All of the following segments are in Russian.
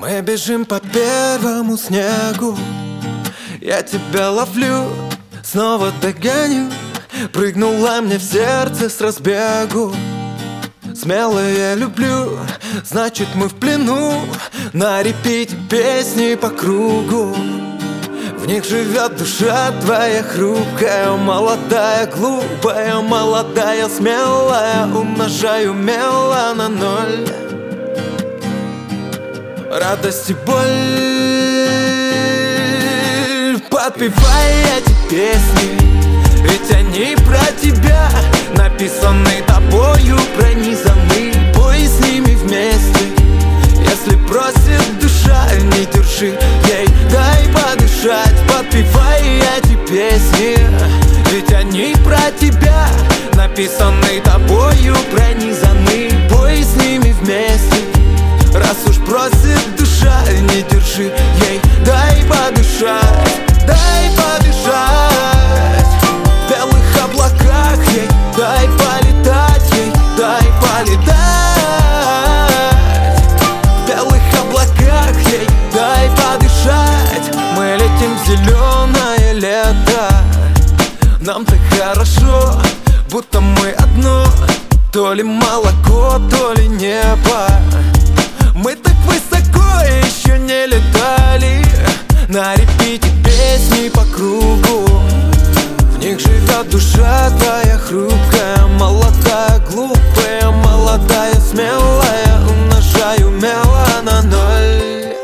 Мы бежим по первому снегу, я тебя ловлю, снова догоню. Прыгнула мне в сердце с разбегу. Смелое люблю, значит мы в плену. На репите песни по кругу. В них живет душа твоя хрупкая, молодая, глупая, молодая, смелая. Умножаю умело на ноль радость и боль. Подпевай эти песни, ведь они про тебя, написаны тобою, пронизаны. Пой с ними вместе. Если просит душа, не держи ей, дай подышать. Подпевай эти песни, ведь они про тебя, написаны тобою, пронизаны. Пой с ними вместе. Раз уж просит душа, не держи ей, дай подышать. Дай подышать. В белых облаках ей дай полетать, ей дай полетать. В белых облаках ей дай подышать. Мы летим в зеленое лето. Нам так хорошо, будто мы одно. То ли молоко, то ли небо. Мы так высоко еще не летали. На репите песни по кругу. В них живет душа твоя хрупкая, молодая, глупая, молодая, смелая. Умножаю умело на ноль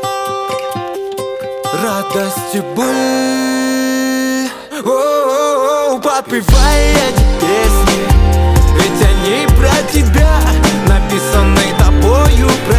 радость и боль. О-о-о, подпевай эти песни, ведь они про тебя, написаны тобою, про